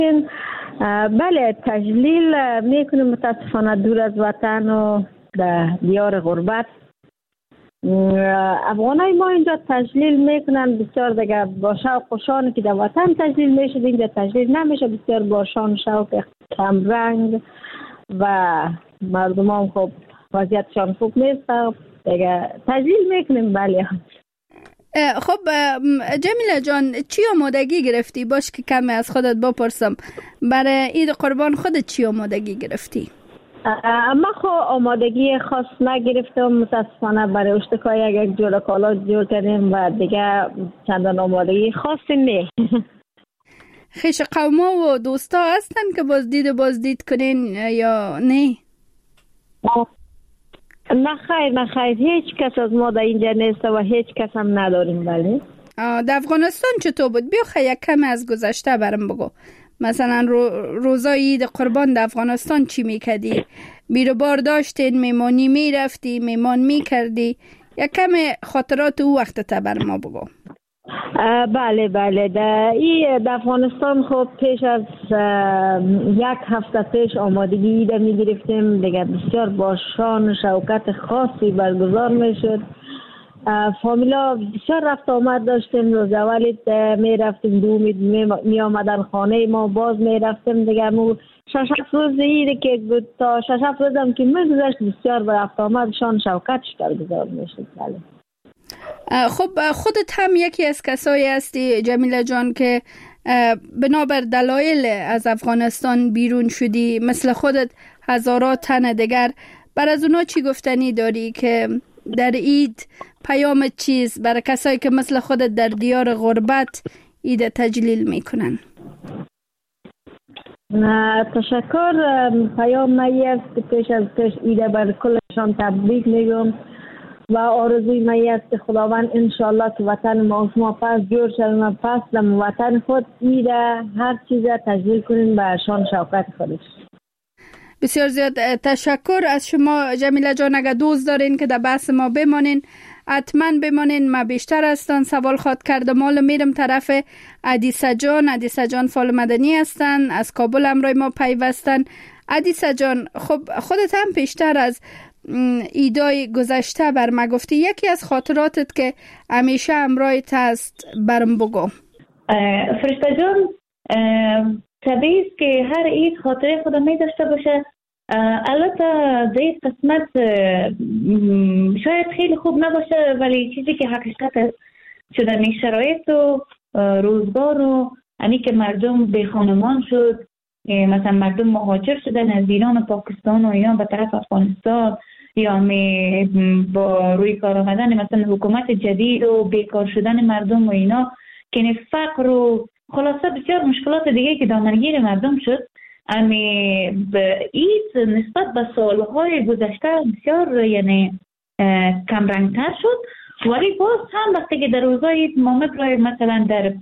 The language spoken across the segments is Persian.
بله تجلیل میکنیم متاسفانه دور از وطن و در دیار غربت. افغانای ما اینجا تجلیل میکنن بسیار دیگه با شوق و شان که در وطن تجلیل میشد اینجا تجلیل نمیشه، بسیار با شان شوق کم رنگ و مردم هم خب وضعیتشان خوب نیست دیگه تجلیل میکنیم. بله خب جمیله جان چی آمادگی گرفتی؟ باش که کمی از خودت بپرسم، برای عید قربان خودت چی آمادگی گرفتی؟ ما خب آمادگی خاص نگرفتم متاسفانه، برای اشتکای یک جور کالا جور کردیم و دیگه چندان آمادگی خاصی نه. خیش قوما و دوستا هستن که بازدید کنین یا نه؟ نه خیر هیچ کس از ما در اینجا نیست و هیچ کس هم نداریم. بله در افغانستان چطور بود؟ بیا یک کم از گذشته برام بگو. مثلا روزای عید قربان در افغانستان چی میکردی؟ بیروبار داشتین؟ میمانی میرفتی؟ میمان میکردی؟ یک کم خاطرات او وقت تا بر ما بگو. بله در افغانستان خب پیش از یک هفته پیش آمادگی عید میگرفتیم دیگه، بسیار با شان و شوکت خاصی برگزار میشد. فامیلا بسیار رفت آمد داشتیم، روز اول می رفتیم دومید می آمدن خانه ما، باز می رفتیم دیگه. مو 6 روز عید که بود تا 6 روز هم که می گذشت بسیار رفت آمد شان شوکتش برگزار می شد. بله خب خودت هم یکی از کسایی هستی جمیله جان که بنابر دلایل از افغانستان بیرون شدی، مثل خودت هزارات تن دیگر. بر از اونا چی گفتنی داری که در عید پیام چیز برای کسایی که مثل خودت در دیار غربت عید تجلیل میکنن؟ تشکر. پیام مایی است که پیش از پیش عید بر کلشان تبریک میگم و آرزوی مایی است که خداوند انشالله که وطن ما شما پس جور شدیم و پس در وطن خود عید هر چیز تجلیل کنیم به شان شوکت خودش. بسیار زیاد تشکر از شما جمیله جان. اگر دوست دارین که در بحث ما بمانین حتما بمانین. ما بیشتر هستن سوال خواد کردم. مال میرم طرف عدیسه جان فال مدنی هستن، از کابل همراه ما پیوستن. عدیسه جان خب خودت هم پیشتر از ایدای گذشته بر ما گفتی، یکی از خاطراتت که همیشه همراهت هست برم بگو. فرشته جان طبیعی است که هر عید خاطره خودم می داشته باشه. البته در این قسمت شاید خیلی خوب نباشه، ولی چیزی که حقیقت است شدن شرایط و روزگار و یعنی که مردم بی خانمان شد، مثلا مردم مهاجر شدن از ایران و پاکستان و ایران به طرف افغانستان، یا با روی کار آمدن مثلا حکومت جدید و بیکار شدن مردم و اینا که فقر و خلاصه بسیار مشکلات دیگه که دامنگیر مردم شد. عید نسبت به سالهای گذشته بسیار یعنی کم رنگتر شد، ولی باز هم وقتی که در روزای عید ما می‌بینیم مثلا در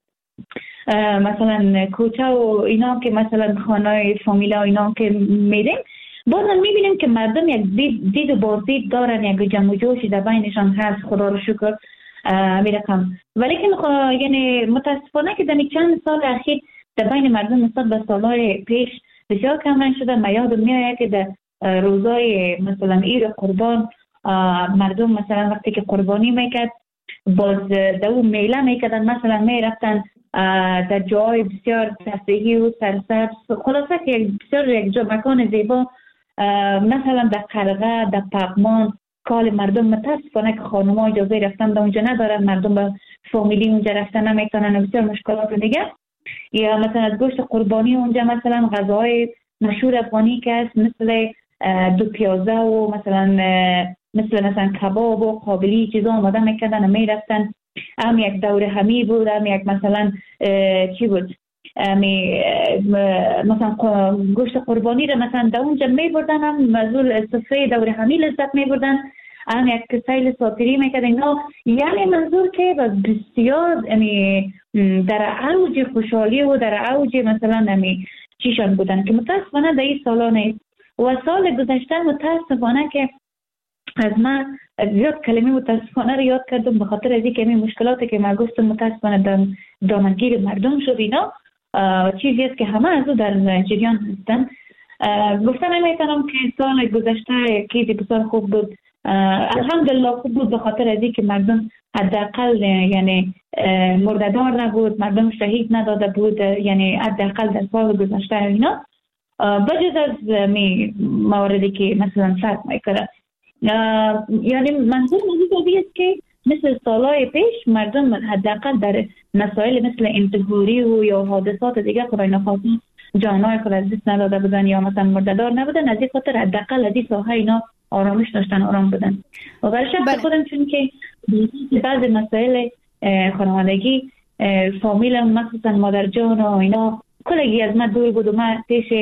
مثلا کوچه و اینا که مثلا خانه فامیلا و اینا که میریم، باز هم میبینیم که مردم یک دید و بازدید دارن، یک جمع و جوشی در بینشان هست، خدا رو شکر میرکم. ولی که یعنی متاسفانه که در چند سال اخیر در بین مردم نسبت به سالهای پیش بسیار کم رنگ شده. من یادم میاد که در روزای مثلا عید قربان مردم مثلا وقتی که قربانی میکرد باز در اون میله میکردن، مثلا میرفتن در جای بسیار تفریحی و سرسبز، خلاصه که بسیار یک جا مکان زیبا، مثلا در قرغه، در پغمان کال مردم متاسفانه که خانم‌ها اجازه رفتن در اونجا ندارن، مردم با فامیلی اونجا رفتن نمیتونن و بسیار مشکلات دیگه. یا مثلا از گوشت قربانی اونجا مثلا غذاهای مشهور افغانی که هست مثل دو پیازه و مثلا کباب و قابلی چیزا آماده میکردن و میرفتن. هم یک دوره همی بود، هم یک مثلا چی بود مثلا گوشت قربانی را مثلا در اونجا میبردن، هم مزول سفره دوره همی لذت میبردن، هم یک سیل ساتری میکردن اینا. یعنی منظور که بسیار در اوج خوشحالی و در اوج مثلا چیشان بودن که متاسفانه در این سالا نیست. و سال گذشته متاسفانه که از من زیاد کلمه متاسفانه رو یاد کردم به خاطر از اینکه مشکلاتی که ما گفتم متاسفانه دامنگیر مردم شد اینا. چیزی است که همه از او در جریان هستند. گفتن نمیتونم که سال گذشته یکی بسیار خوب بود، الحمدلله خوب بود، به خاطر از اینکه مردم حداقل یعنی مرددار نبود، مردم شهید نداده بود، یعنی حداقل در سال گذشته اینا بجز از مواردی که مثلا فرق میکنه. یعنی منظور موضوع است که مثل سالهای پیش مردم حداقل در مسائل مثل انتحاری و یا حادثات دیگه خدای نخواسته جانای خود از دست نداده بودن یا مثلا مرددار نبودن، از این خاطر حداقل از این ساحه اینا آرامش داشتن، آرام بودن. و برای شخص خودم چون که بعض مسائل خانوادگی فامیلم مخصوصا مادر جان و اینا کلگی از من دور بود و من پیش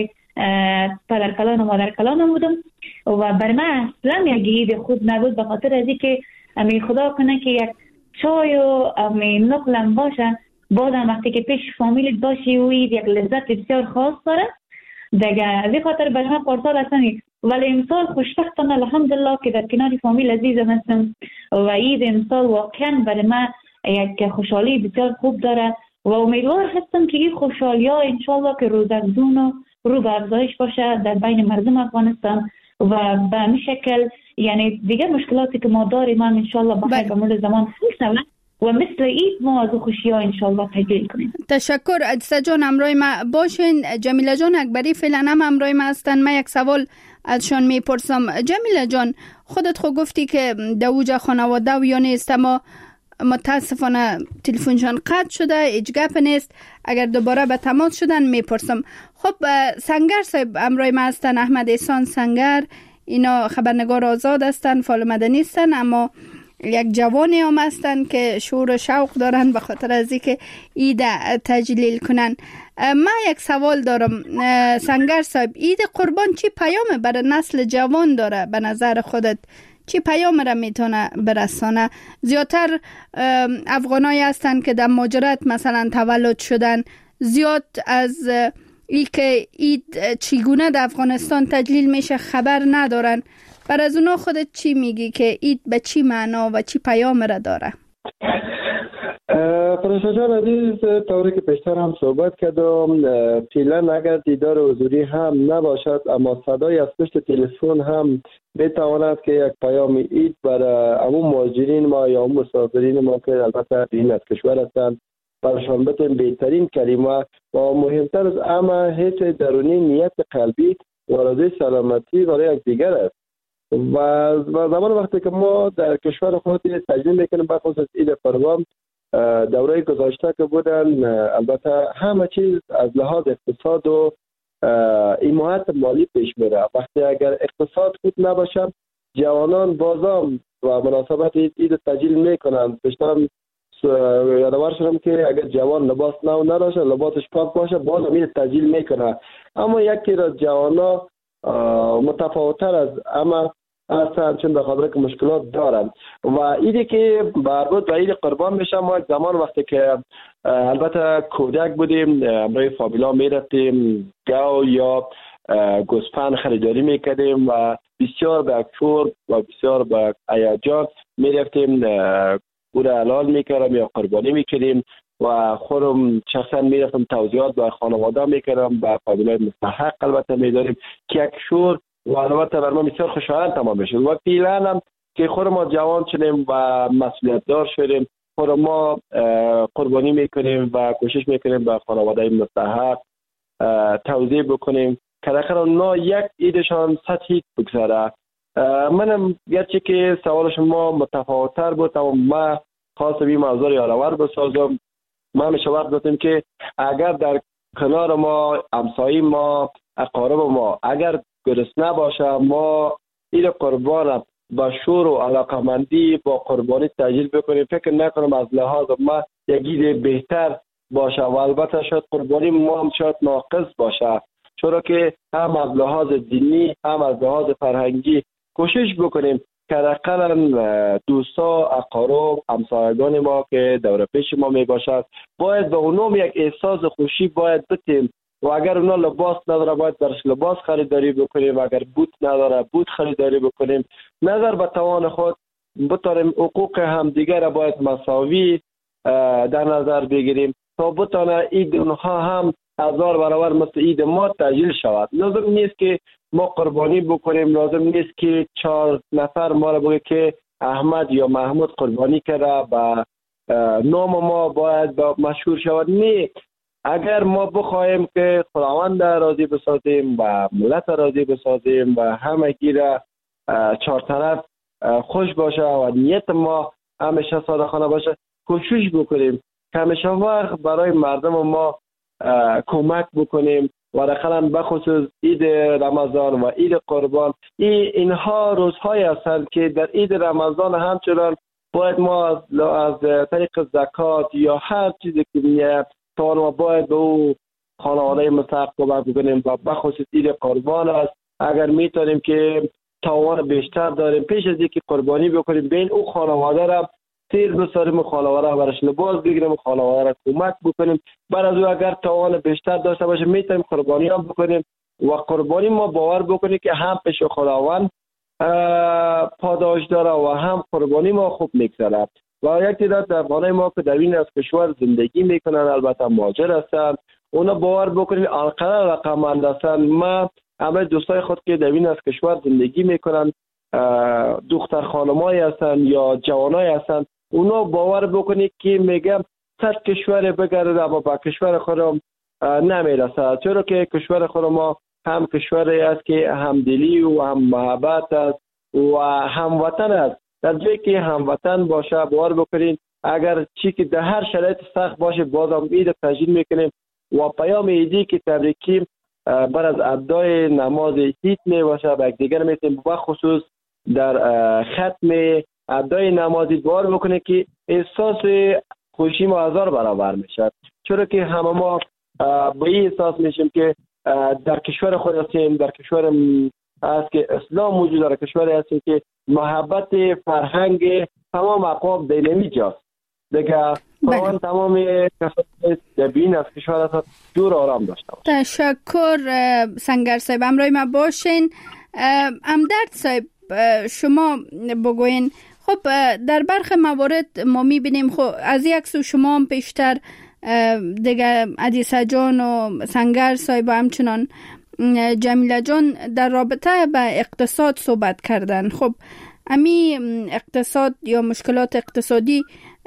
پدر کلان و مادر کلانم بودم و برای من اصلا یک عید خوب نبود، به خاطر از اینکه امی خدا کنه که یک چای و امی نقلم باشه، بازم وقتی که پیش فامیلت باشی و یک لذت بسیار خاص داره دیگه. از این خاطر برای من پارسال اصلا ولی امسال خوشبختانه الحمدلله که در کنار فامیل عزیزم هستم و عید امسال واقعا برای من یک خوشحالی بسیار خوب داره و امیدوار هستم که این خوشحالی ها انشالله که روزافزون و رو به افزایش باشه در بین مردم افغانستان و به همین شکل یعنی دیگه مشکلاتی که ما داریم هم انشالله بخیر به مرور زمان حل شود و مثل اید ما از خوشی ها انشالله تجلیل کنیم. تشکر عزیزه جان، همراه ما باشین. جمیله جان اکبری فعلا هم همراه ما هستن. من یک سوال ازشان میپرسم. جمیله جان خودت خود گفتی که دوجه خانواده و یا نیست، اما متاسفانه تلفنشان قطع شده، هیچ گپ نیست. اگر دوباره به تماس شدن میپرسم. خب سنگر صاحب همراه ما هستن، احمد احسان سنگر، اینا خبرنگار آزاد هستن، فعال مدنی هستن، اما یک جوانی هم هستن که شور و شوق دارن به خاطر از اینکه عید تجلیل کنن. من یک سوال دارم سنگر صاحب، عید قربان چی پیام برای نسل جوان داره به نظر خودت؟ چی پیام را میتونه برسانه؟ زیادتر افغانایی هستن که در مهاجرت مثلا تولد شدن، زیاد از ای که عید چگونه در افغانستان تجلیل میشه خبر ندارن. بر از اونا خودت چی میگی که عید به چی معنا و چی پیام را داره؟ فرشته جان عزیز، طوری که پیشتر هم صحبت کردم، فعلا اگر دیدار حضوری هم نباشد اما صدای از پشت تلفن هم بتواند که یک پیام عید برای عموم مهاجرین ما یا عموم مسافرین ما که البته این از کشور هستند برشان بتیم بهترین کلمه و مهمتر از همه حس درونی نیت قلبی و آرزوی سلامتی برای یک دیگر است. و زمان وقتی که ما در کشور خود تجلیل میکنیم بخصوص عید قربان، دوره گذشته که بودن البته همه چیز از لحاظ اقتصاد و حمایت مالی پیش میره. وقتی اگر اقتصاد خوب نباشه جوانان بازم و مناسبت عید تجلیل میکنن. بیشتر یادآور شدم که اگر جوان لباس نو نداشته لباسش پاک باشه بازم عید تجلیل میکنه، اما یکی از جوانا متفاوتتر از اما هستن چون به خاطر که مشکلات دارن و ایدی که مربوط به عید قربان میشه. ما یک زمان وقتی که البته کودک بودیم برای فامیلا میرفتیم گاو یا گوسفند خریداری میکردیم و بسیار به اکفور و بسیار به هیجان میرفتیم او را حلال میکردم یا قربانی میکردیم و خودم شخصا میرفتم توضیحات به خانواده میکردم، به فامیلای مستحق البته میداریم که یک شور و البته بر ما بسیار خوشایند تمام بشه. و فعلا هم که خود ما جوان شدیم و مسئولیت دار شدیم خود ما قربانی میکنیم و کوشش میکنیم به خانواده مستحق توضیح بکنیم که در اونا یک عیدشان سطحی بگذره. منم گرچه که سوال شما متفاوت‌تر بود اما من خواستم این موضوع یادآور بسازم. ما همیشه وقت دادیم که اگر در کنار ما همسایه ما اقارب ما اگر گرسنه باشه ما این قربان با شور و علاقمندی با قربانی تجلیل بکنیم. فکر نکنم از لحاظ ما یک عید بهتر باشه و البته شاید قربانی ما هم شاید ناقص باشه، چرا که هم از لحاظ دینی هم از لحاظ فرهنگی کوشش بکنیم که حداقل دوستا اقارب همسایگان ما که دور پیش ما می باشد باید به اونم یک احساس خوشی باید بتیم و اگر اونا لباس نداره باید برش لباس خریداری بکنیم، اگر بوت نداره بوت خریداری بکنیم، نظر به توان خود بتاریم حقوق همدیگر باید مساوی در نظر بگیریم تا بتانه عید اونها هم 1000 برابر مثل عید ما تجلیل شود. لازم نیست که ما قربانی بکنیم، لازم نیست که 4 نفر ما را بگه که احمد یا محمود قربانی کرده و نام ما باید مشهور شود. نه، اگر ما بخوایم که خداوند راضی بسازیم و ملت راضی بسازیم و همگی را 4 طرف خوش باشه و نیت ما همیشه صادقانه باشه، کوشش بکنیم که همیشه وقت برای مردم ما کمک بکنیم و دقیقاً بخصوص عید رمضان و عید قربان. اینها روزهایی هستند که در عید رمضان همچنان باید ما از طریق زکات یا هر چیزی که میاد توان ما باید به او خانواده مستحق کمک بکنیم و بخصوص عید قربان است. اگر میتونیم که توان بیشتر داریم پیش از اینکه قربانی بکنیم بین او خانواده را تیر بساریم، خانواده را برش لباس بگیریم، خانواده را کمک بکنیم. بعد از او اگر توان بیشتر داشته باشه میتونیم قربانی هم بکنیم و قربانی ما باور بکنیم که هم پیش خداوند پاداش داره و هم قربانی ما خوب میگذره. و یک تعداد افغانای ما که در این از کشور زندگی میکنن، البته مهاجر هستن، اونا باور بکنید انقدر رقممند هستن. ما همه دوستای خود که در این از کشور زندگی میکنن، دختر خانمایی هستن یا جوانایی هستن، اونا باور بکنید که میگم 100 کشور بگرده اما با کشور خودم نمیرسه، چرا که کشور خود ما هم کشوری است که همدلی و هم محبت است و هموطن است. در جایی که هموطن باشه باور بکنید اگر چی که در هر شرایط سخت باشه بازم عید تجلیل میکنیم و پیام عیدی که تبریکی بر از ادای نماز عید می باشه و دیگر میتونیم به خصوص در ختم ادای نمازی باور بکنه که احساس خوشی ما 1000 برابر میشه، چرا که همه ما به این احساس میشیم که در کشور خود هستیم، در کشور است که اسلام موجود داره، کشوری هستیم که محبت فرهنگ تمام اقوام دینمی جاست دیگه. تمام کسانی در بین از کشور هست دور آرام داشته باشه. تشکر سنگر صاحب، همراه ما باشین. امدرد صاحب شما بگوین. خب در برخی موارد ما میبینیم خب از یک سو شما هم بیشتر دیگه عدیسه جان و سنگر صاحب و همچنان جمیله جان در رابطه به اقتصاد صحبت کردن. خب امی اقتصاد یا مشکلات اقتصادی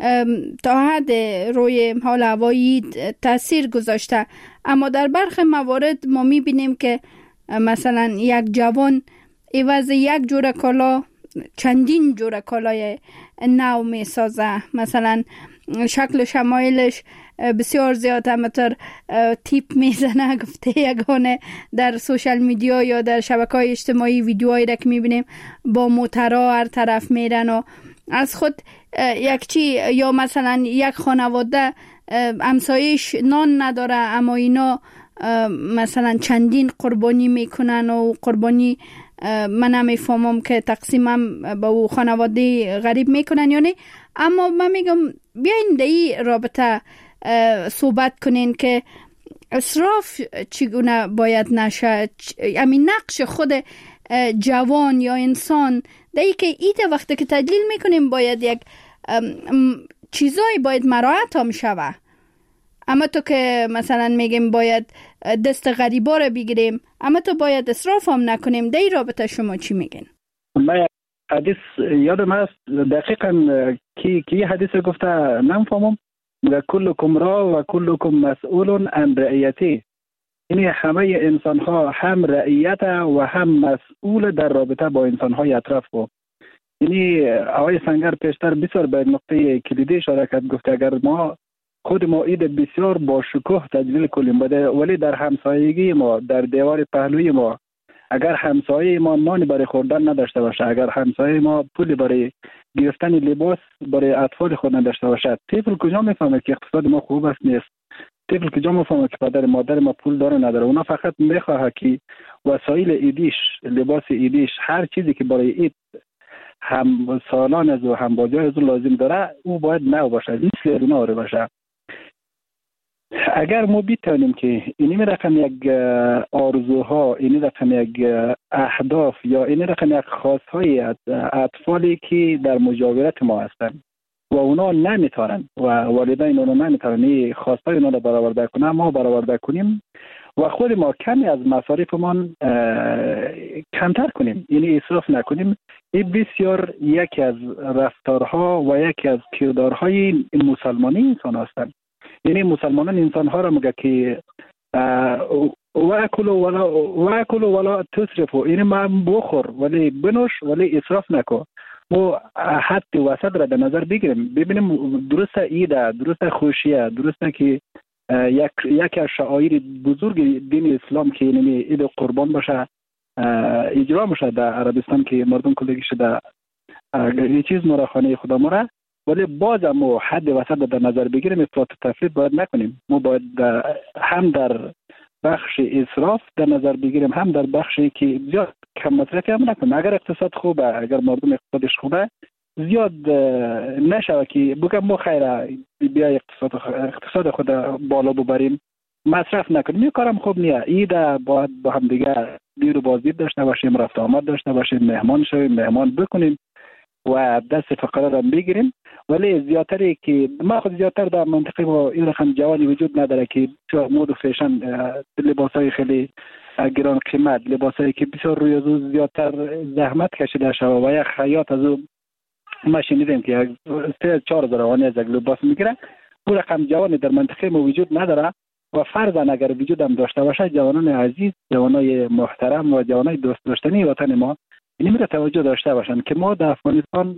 تا حد روی حال هوایی تاثیر گذاشته، اما در برخی موارد ما میبینیم که مثلا یک جوان عوض یک جور کالا چندین جور کالای نو می سازه، مثلا شکل شمایلش بسیار زیاد همتر تیپ میزنه، گفته یگانه در سوشال میدیا یا در شبکه‌های اجتماعی ویدیوهایی را که میبینیم با موترها هر طرف میرن و از خود یک چی، یا مثلا یک خانواده همسایش نان نداره اما اینا مثلا چندین قربانی میکنن و قربانی من نمیفهمم که تقسیمم با او خانواده غریب میکنن یا نه. اما من میگم بیاین در این رابطه صحبت کنین که اسراف چگونه باید نشه، همین نقش خود جوان یا انسان در این که ایده وقتی که تجلیل میکنیم باید یک چیزایی باید مراعات هم شوه. اما تو که مثلا میگیم باید دست غریبا رو بگیریم، اما تو باید اسراف هم نکنیم. در این رابطه شما چی میگین؟ من حدیث یادم هست دقیقا کی حدیث گفته نمیفهمم، کلکم را و کلکم مسئول عن رعیتی، یعنی همه انسان ها هم رعیت و هم مسئول در رابطه با انسان های اطراف بود. یعنی آقای سنگر پیشتر بسیار به نقطه کلیدی اشاره کرد، گفت اگر ما خود ما عید بسیار با شکوه تجلیل کنیم ولی در همسایگی ما در دیوار پهلوی ما اگر همسایه ما نان برای خوردن نداشته باشه، اگر همسایه ما پول برای گرفتن لباس برای اطفال خود نداشته باشه، طفل کجا میفهمه که اقتصاد ما خوب است نیست؟ طفل کجا میفهمه که پدر مادر ما پول داره نداره؟ اونا فقط میخواه که وسایل ایدیش، لباس ایدیش، هر چیزی که برای عید هم سالان از و هم بازی از لازم داره او باید نو باشه، مثل اونا رو باشه. اگر ما بتانیم که اینی رقم یک آرزوها، اینی رقم یک اهداف یا اینی رقم یک خواستهای اطفالی که در مجاورت ما هستند، و اونا نمیتونن و والدین اونا نمیتونن این خواستای اونا رو برآورده کنن، ما برآورده کنیم و خود ما کمی از مصارفمان کمتر کنیم، یعنی اسراف نکنیم. این بسیار یکی از رفتارها و یکی از کردارهای مسلمانی انسان هستند. یعنی مسلمانان انسان ها را میگه که واکلوا ولا تسرفوا، یعنی ما بخور ولی بنوش ولی اسراف نکن. ما حد وسط را در نظر بگیریم، ببینیم درسته ایده، درسته خوشیه، درسته که یکی از شعائر بزرگ دین اسلام که یعنی عید قربان باشه اجرا میشه در عربستان که مردم کلگی شده یه چیز ما را خانه خدا ما را، ولی باز ما حد وسط در نظر بگیریم، افراط و تفرید باید نکنیم. ما باید هم در بخش اسراف در نظر بگیریم، هم در بخشی که زیاد کم مصرفی هم نکنیم. اگر اقتصاد خوبه، اگر مردم اقتصادش خوبه، زیاد نشوه که بگم ما خیره بیا اقتصاد خود بالا ببریم، مصرف نکنیم. این کارم خوب نیه. ایده باید با هم دیگه دیر و بازدید داشته باشیم، رفت آمد داشته باشیم، مهمان شویم، مهمان بکنیم و دست فقرا را بگیریم. ولی زیادتری که ما خود زیادتر در منطقه ما این رقم جوانی وجود نداره که بسیار مود و فیشن، لباسای خیلی گران قیمت، لباسایی که بسیار روی از او زیادتر زحمت کشیده شده و یک خیاط از او ما شنیدیم که 3-4 هزار از یک لباس میگیره. اون رقم جوانی در منطقه ما وجود نداره و فرضاً اگر وجود هم داشته باشه، جوانان عزیز، جوانای محترم و جوانای دوست داشتنی وطن ما این میره توجه داشته باشن که ما در افغانستان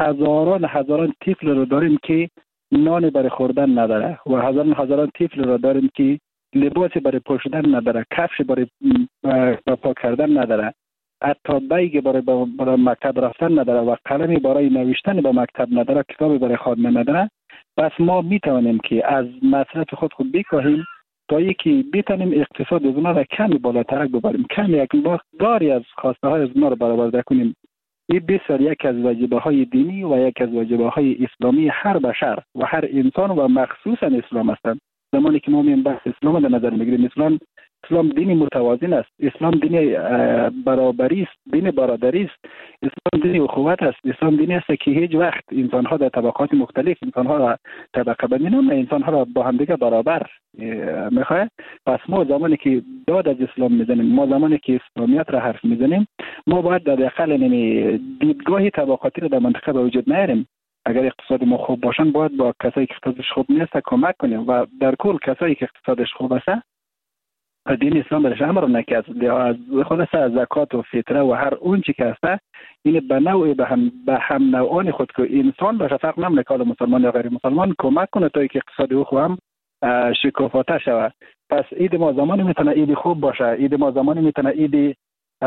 هزاران طفل رو داریم که نان برای خوردن نداره و هزاران طفل رو داریم که لباسی برای پوشیدن نداره، کفش برای پاک کردن نداره، حتی بیگ برای مکتب رفتن نداره و قلمی برای نوشتن به مکتب نداره، کتابی برای خواندن نداره. پس ما میتوانیم که از مصرف خود بکاهیم تا یکی بتونیم اقتصاد از اونا را کمی بالاتر ببریم، کمی یک مقداری از خواسته های از اونا را برآورده کنیم. این بسیار یک از واجبه های دینی و یک از واجبه های اسلامی هر بشر و هر انسان و مخصوصا اسلام هستند. زمانی که ما میایم بحث اسلام در نظر میگیریم، اسلام دینی متوازن است، اسلام دینی برابری است، دین برادری است، اسلام دینی اخوت است، اسلام دینی است که هیچ وقت انسان‌ها در طبقات مختلف انسان‌ها را طبقه بندی نمی‌کنه، انسان‌ها را با هم دیگه برابر می‌خواد. پس ما زمانی که داد از اسلام می‌زنیم، ما زمانی که اسلامیت را حرف می‌زنیم، ما باید در داخل دیدگاه طبقاتی را در منطقه به وجود نیاریم. اگر اقتصاد ما خوب باشن باید با کسایی که اقتصادش خوب نیست کمک کنیم و در کل کسایی که اقتصادش خوب است دین اسلام برش امر نکرد از خلاص زکات و فطره و هر اون چی که هست این به نوعی به هم نوعان خود که انسان باشه، فرق نمیکنه مسلمان یا غیر مسلمان، کمک کنه تا اینکه اقتصاد او خو هم شکوفاته شود. پس عید ما زمانی میتونه عید خوب باشه، عید ما زمانی میتونه عید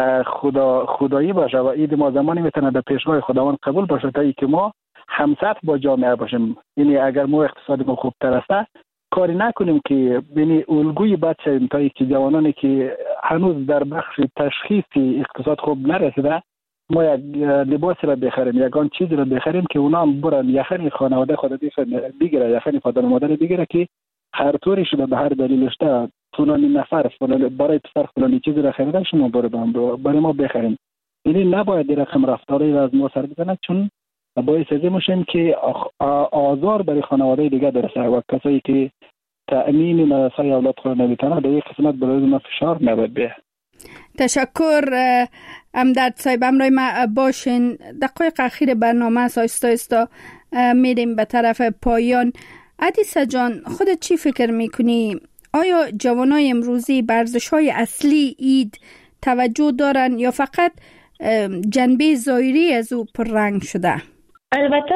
خدایی باشه و عید ما زمانی میتونه در پیشگاه خداوند قبول باشه تا اینکه ما همسط با جامعه باشیم. یعنی اگر ما اقتصاد ما خوبتر است کاری نکنیم که بینی الگوی بد شویم تا اینکه جوانانی که هنوز در بخش تشخیص اقتصاد خوب نرسیده ما یک لباس را بخریم، یگان چیزی را بخریم که اونا هم برن یخنی خانواده خود بگیره، یخنی پدر و مادر بگیره که هر طوری شده به هر دلیلش ده فلانی نفر برای پسر فلانی چیزی را خریدن شما برای ما بخریم. یعنی نباید رقم رفتاری را از ما سر بزنه، چون باعث از میشیم که آزار برای خانواده دیگه درسته و کسایی که تأمین مدرسه اولاد خود نمیتونه در یک قسمت برای اون فشار نباید بیه. تشکر امداد صاحب، امروی ما باشین. دقایق اخیر برنامه آهسته میریم به طرف پایان. عدیسه جان، خودت چی فکر میکنی؟ آیا جوانای امروزی به ارزش‌های اصلی عید توجه دارن یا فقط جنبه ظاهری از او پررنگ شده؟ البته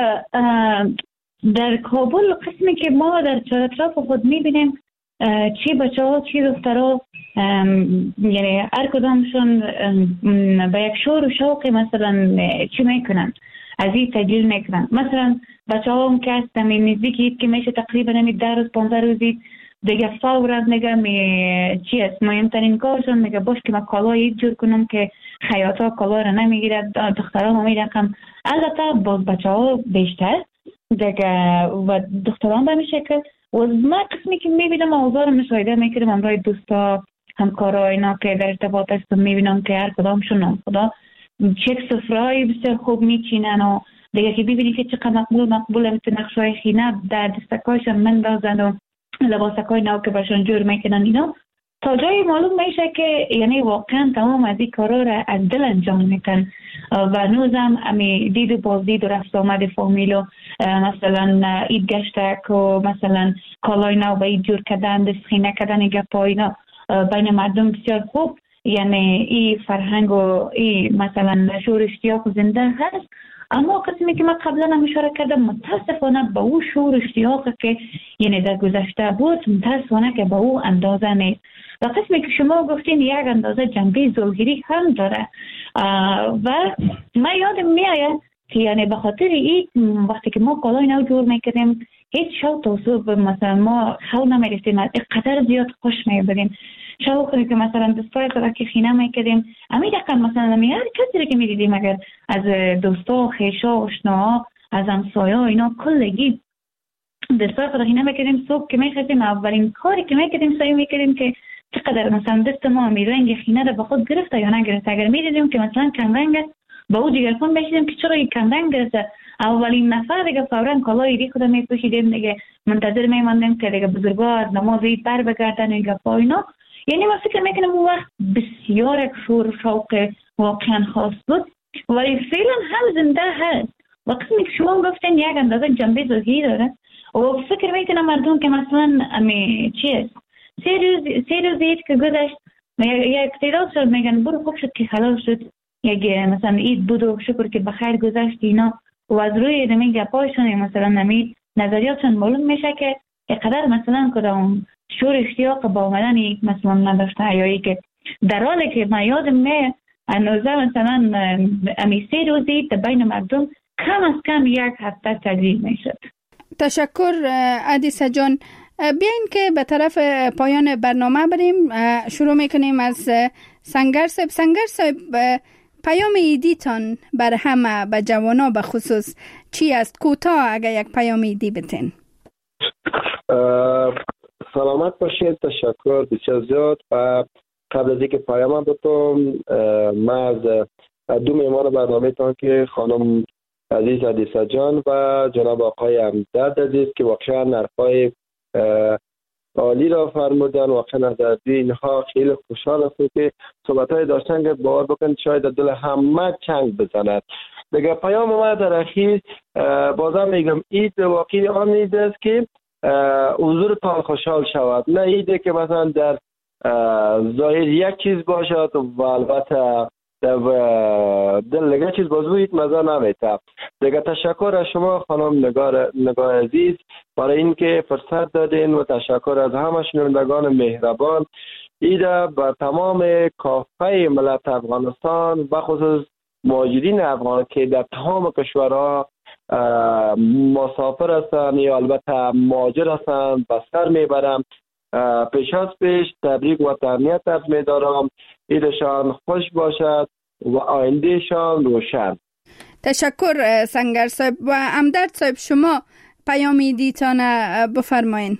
در کابل قسمی که ما در چهارراه خود میبینیم چی بچه ها چی دخترها یعنی هر کدامشون به یک شور و شوق مثلا چی میکنن، از این تجلیل میکنن. مثلا بچه ها هم که هست نزدیک که میشه تقریبا 10 روز 15 روزی دیگه فورا میگه چی است مهمترین کارشون میگه باش که من کالای جور کنم که خیاطا کالا رو نمیگیرد، دخترها هم میرقم. البته باز بچه ها بیشتر دیگه و دختران به شکل و من قسمی که میبینم اوضاع مشاهده میکردم امروی دوستا همکارا اینا که در ارتباط هستم میبینم که هر کدامشون خدا چک سفرهایی بسیار خوب میچینن و دیگه که ببینی که چقدر مقبول مثل نقشای خینه در دستکایشان مندازن و لباسکای نو که برشان جور میکنن اینا، تا جایی معلوم میشه که یعنی واقعا تمام از این کارا را از دل انجام میتن و نوزم امی دید و بازدید و رفت آمد فامیل و مثلا اید گشتک و مثلا کالای نو به اید جور کردن دستخینه کردن گپا اینا بین مردم بسیار خوب، یعنی این فرهنگ و این مثلا شور اشتیاق زنده هست. اما قسمی که من قبلا هم اشاره کردم متاسفانه به او شور اشتیاق که یعنی در گذشته بود متاسفانه که به او اندازه نیست. و قسمی که شما گفتین یک اندازه جنبه زولگیری هم داره و من یادم میآید که یعنی به خاطر این وقتی که ما کالای نو جور میکردیم هیچ شو توصیب مثلا ما خو نمیرفتیم، قدر زیاد خوش میبودیم. شو خودی که مثلا دستای را که خینه میکردیم امی دقیقا مثلا هر کسی که میدیدیم اگر از دوستا خیشا آشناها از همسایه اینا کلگی دستای را خینه میکردیم. صبح که میخواستیم اولین کاری که میکردیم سعی میکردیم که چقدر مثلا دست ما می رنگ خینه را به خود گرفته یا نگرفته. اگر میدیدیم که مثلا کم رنگ است با او جگرخون بشیدیم که چرا این کم رنگ گرفته، اولین نفر دیگه فوراً کالای ری خود میپوشیدیم دیگه، منتظر میماندیم که دیگه بزرگا از نماز عید بر بگردن و گپا اینا. یعنی من فکر میکنم اون وقت بسیار شور و شوق واقعا خاص بود ولی فعلا هم زنده هست. و قسمی که شما گفتین یک اندازه جنبه ظاهری داره و فکر میکنم مردم که مثلا امی چیست سه روز عید که گذشت یک تعداد شد میگن برو خوب شد که حلال شد، یک مثلا عید بود و شکر که بخیر گذشت اینا و از روی نمی گپایشون مثلا نمی نظریاتشون معلوم میشه که اقدر مثلا کدام شور اشتیاق با آمدن مثلا نداشته یا ای که در حالی که من یادم میه انوزه مثلا امی 3 روزی بین مردم کم از کم یک هفته تجلیل میشد. تشکر عدیسه جان. بیاین که به طرف پایان برنامه بریم. شروع میکنیم از سنگر صاحب پیام ایدیتان بر همه به جوانا به خصوص چی است؟ کوتاه اگر یک پیام ایدی بتین. سلامت باشید، تشکر بسیار زیاد. و قبل از اینکه پیامم بتونم من از دو میهمان برنامه تان که خانم عزیز عدیسه جان و جناب آقای امجد عزیز که واقعا نرفای عالی را فرمودن، واقعا از اینها خیلی خوشحال هستم که صحبت‌های داشتن که باور بکنید شاید دل همه چنگ بزند. دیگه پیام ما در اخیر بازم میگم عید واقعی آن عید است که حضورتان خوشحال شود، نه ایده که مثلا در ظاهر یک چیز باشد و البته دل نگاه چیز بازویت مزه نمیده. دیگه تشکر از شما خانم نگار عزیز برای اینکه فرصت دادین و تشکر از همه شنوندگان مهربان. ایده به تمام کافه ملت افغانستان بخصوص مهاجرین افغان که در تمام کشورها مسافر هستند یا البته مهاجر هستند به سر میبرم پیش از پیش تبریک و تهنیت می‌دارم. عیدشان خوش باشد و آیندهشان روشن. تشکر سنگر صاحب. و امدرد صاحب شما پیام ایدیتان بفرمایین.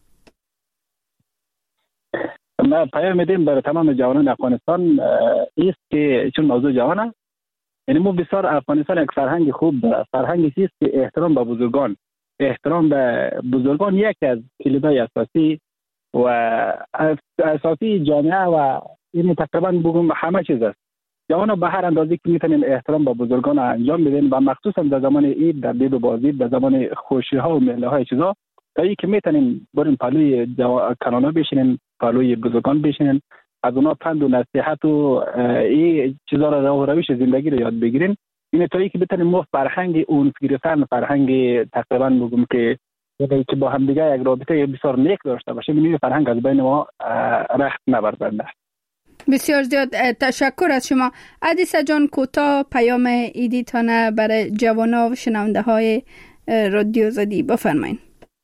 ما پیام میدیم برای تمام جوانان افغانستان است که چون موضوع جوانه، یعنی ما بسیار افغانستان یک فرهنگ خوب داره. فرهنگی است که احترام به بزرگان، احترام به بزرگان یکی از کلیدهای اساسی و اساسی جامعه و این تقریبا بگم همه چیز است. جوانان به هر اندازه که میتونن احترام به بزرگان انجام بدن و مخصوصا در زمان عید، در دید و بازدید، در زمان خوشی ها و مهله های چیزا، تا اینکه میتونیم بریم پلوی کانانا بشینیم، پلوی بزرگان بشینیم، از اونا پند و نصیحت و این چیزا را روش زندگی رو یاد بگیریم. این تا اینکه بتونیم ما فرهنگ اون گرفتن، فرهنگ تقریبا بگم که با هم دیگه یک رابطه بسیار نیک داشته باشیم، این فرهنگ از بین ما رخت نبرد. بسیار زیاد تشکر از شما. عدیسه جان کوتاه پیام ایدیتانه برای جوانا و شنونده های رادیو زدی بفرمایید.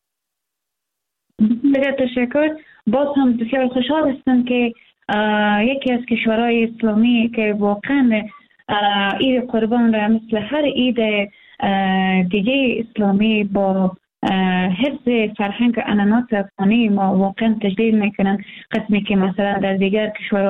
بسیار تشکر. باز هم بسیار خوشحال هستم که یکی از کشورهای اسلامی که واقعا عید قربان را مثل هر عید دیگه اسلامی با حفظ فرهنگ و عنعنات افغانی ما واقعا تجلیل میکنن، قسمی که مثلا در دیگر کشورها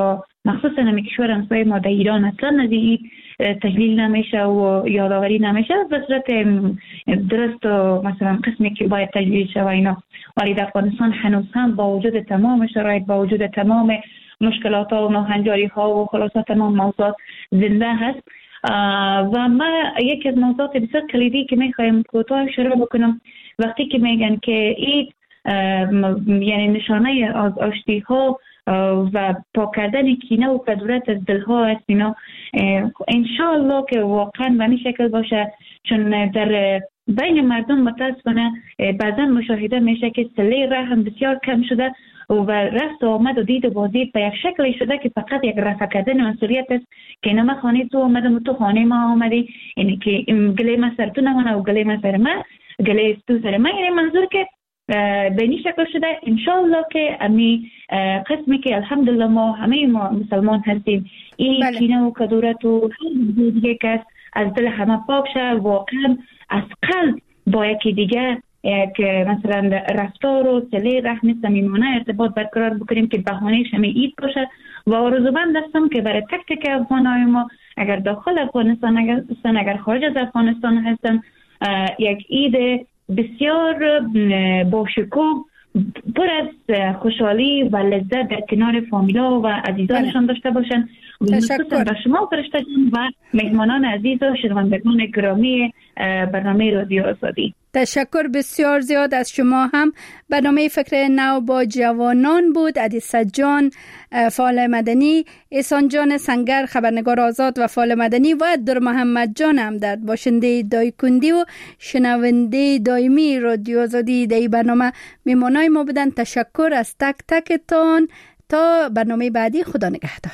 مخصوصا هم کشور همسایه ما در ایران اصلا از این تحلیل نمیشه و یادآوری نمیشه به صورت درست و مثلا قسمی که باید تحلیل شه و اینا. ولی در افغانستان هنوز هم با وجود تمام شرایط، با وجود تمام مشکلات ها و ناهنجاری ها و خلاصه تمام موضوعات زنده هست. و ما یکی از موضوعات بسیار کلیدی که میخوایم کوتاه شروع بکنم وقتی که میگن که عید یعنی نشانه از آشتی ها و پاک کردن کینه و کدورت از دل ها است اینا، انشاءالله که واقعا به این شکل باشه، چون در بین مردم متاسفانه بعضا مشاهده میشه که صله رحم بسیار کم شده و رفت و آمد و دید و بازدید به یک شکلی شده که فقط یک رفع کردن مسئولیت است که اینا من خانه تو آمدم و تو خانه ما آمدی، یعنی که گله من سر تو نمانه و گله من سر من، گله تو سر من، یعنی منظور که به این شکل شده. انشاءالله که امی قسمی که الحمدلله ما همه ما مسلمان هستیم این کینه و کدورت و دیگه که از دل همه پاک شه، واقعا از قلب با یکی دیگه که مثلا رفتار و صله رحم صمیمانه ارتباط برقرار بکنیم که بهانه شمی عید باشه. و آرزومند هستم که برای تک تک افغانای ما اگر داخل افغانستان هستن اگر خارج از افغانستان هستن یک عید بسیار با شکوه پر از خوشحالی و لذت در کنار فامیلا و عزیزانشان داشته باشن. مخصوصا به شما فرشته جان و مهمانان عزیز و شنوندگان گرامی برنامه رادیو آزادی. تشکر بسیار زیاد از شما هم. برنامه فکر نو با جوانان بود. عدیسه جان فعال مدنی، احسان جان سنگر خبرنگار آزاد و فعال مدنی و در محمد جان همدرد باشنده دایکندی و شنونده دائمی رادیو آزادی در برنامه میمانای ما بودن. تشکر از تک تکتان. تا برنامه بعدی، خدا نگهدار.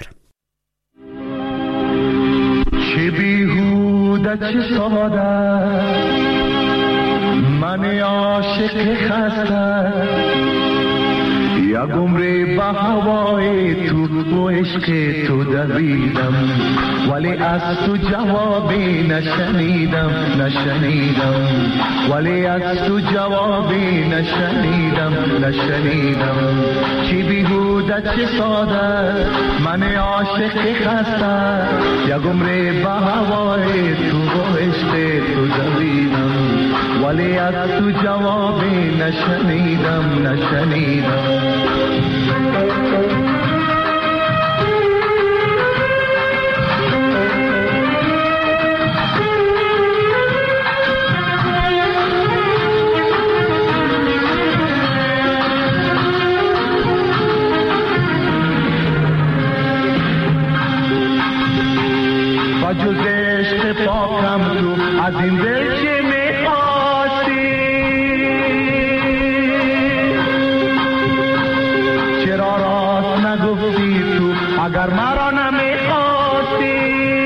چه بیهوده چه ساده من عاشق خسته، یک عمر به هوای تو و عشق تو دویدم ولی از تو جوابی نشنیدم ولی از تو جوابی نشنیدم چی بیهوده چه ساده من عاشق خسته، یک عمر به هوای تو و عشق تو دویدم ولی از تو جوابی نشنیدم با جز عشق پاکم تو از این دل چه می‌خواستی، چرا راست نگفتی تو اگر مرا نمی‌خواستی،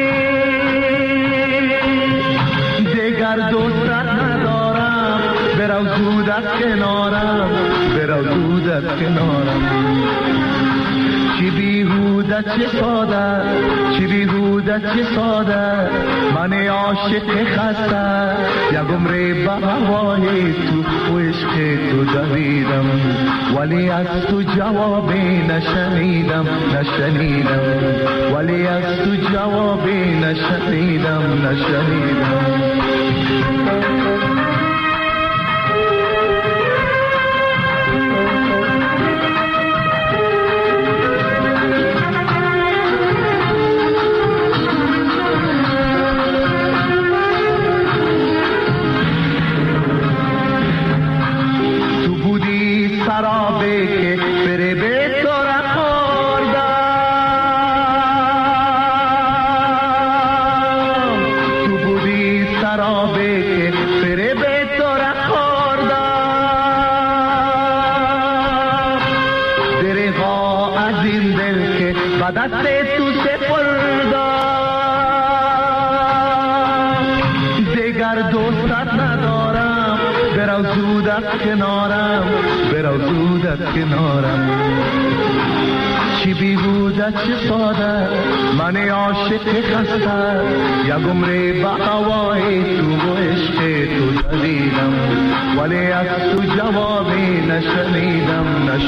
دیگر دوستت ندارم برو زود از کنارم چی بیهوده چه ساده من عاشق خسته، یک عمر به هوای تو و عشق تو دویدم ولی از تو جوابی نشنیدم ولی از تو جوابی نشنیدم سرابه که بره به تو را خوردم، تو بودی سرابه که بره به تو را خوردم، دریغا از این دل که به دست تو سپردم، دیگر دوستت ندارم برو زود از کنارم چی بیهوده بیهوده چه ساده من عاشق خسته یک عمر به هوای تو و عشق تو دویدم ولی از تو جوابی نشنیدم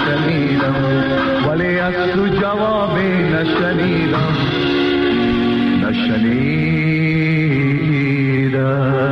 ولی از تو جوابی نشنیدم